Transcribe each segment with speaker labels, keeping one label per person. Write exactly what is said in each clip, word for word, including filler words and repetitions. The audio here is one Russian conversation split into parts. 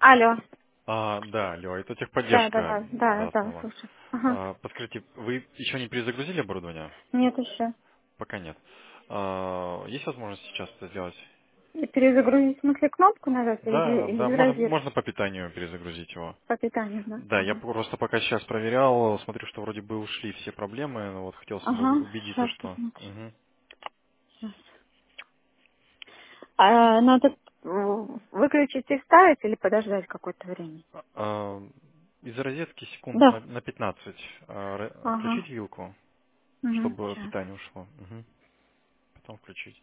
Speaker 1: Алло.
Speaker 2: А, да, алло, это
Speaker 1: Да, да,
Speaker 2: техподдержка.
Speaker 1: да, да,
Speaker 2: Да,
Speaker 1: да,
Speaker 2: снова.
Speaker 1: слушай. Ага.
Speaker 2: А, подскажите, вы еще не перезагрузили оборудование?
Speaker 1: Нет еще.
Speaker 2: Пока нет. А, есть возможность сейчас это сделать?
Speaker 1: И перезагрузить, в смысле, кнопку нажать или,
Speaker 2: Да,
Speaker 1: или
Speaker 2: да,
Speaker 1: в
Speaker 2: можно,
Speaker 1: розетку
Speaker 2: можно по питанию перезагрузить его.
Speaker 1: по питанию, да?
Speaker 2: Да, я
Speaker 1: Ага.
Speaker 2: просто пока сейчас проверял, смотрю, что вроде бы ушли все проблемы, но вот хотелось
Speaker 1: Ага,
Speaker 2: убедиться,
Speaker 1: сейчас
Speaker 2: что...
Speaker 1: посмотрю.
Speaker 2: Мгм.
Speaker 1: Щас. А, надо м, выключить и ставить или подождать какое-то время?
Speaker 2: А, из розетки секунд на,
Speaker 1: Да.
Speaker 2: на пятнадцать а, ро-
Speaker 1: Ага.
Speaker 2: отключить вилку,
Speaker 1: Угу.
Speaker 2: чтобы
Speaker 1: Сейчас.
Speaker 2: питание ушло. Мгм. Потом включить.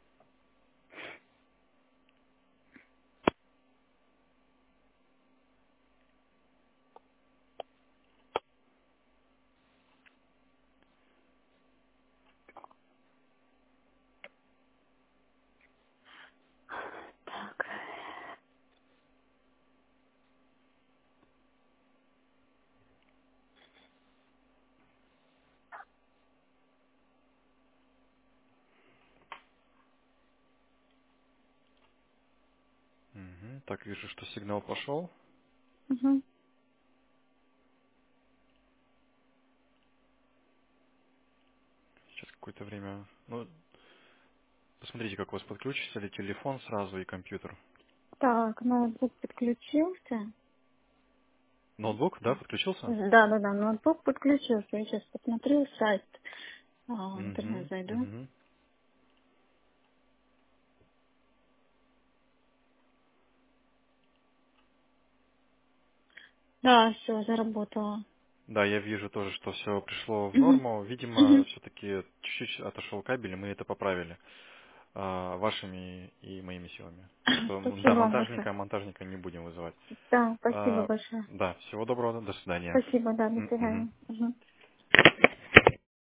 Speaker 1: Так.
Speaker 2: Мгм. Так, вижу, что сигнал пошел.
Speaker 1: Угу.
Speaker 2: Сейчас какое-то время. Ну, посмотрите, как у вас подключится ли телефон сразу и компьютер.
Speaker 1: Так, ноутбук подключился.
Speaker 2: Ноутбук, да, подключился?
Speaker 1: Да, да, да, ноутбук подключился. Я сейчас посмотрю сайт. А, в интернет
Speaker 2: Угу,
Speaker 1: зайду.
Speaker 2: угу.
Speaker 1: Да, все, заработало.
Speaker 2: Да, я вижу тоже, что все пришло в
Speaker 1: Мгм.
Speaker 2: норму. Видимо,
Speaker 1: Мгм.
Speaker 2: все-таки чуть-чуть отошел кабель, и мы это поправили а, вашими и моими силами. Так что, м, да,
Speaker 1: Спасибо вам большое.
Speaker 2: монтажника, монтажника не будем вызывать.
Speaker 1: Да, спасибо
Speaker 2: А,
Speaker 1: большое.
Speaker 2: да, всего доброго, до свидания.
Speaker 1: Спасибо, да, до
Speaker 2: М, мгм.
Speaker 1: свидания. Мгм.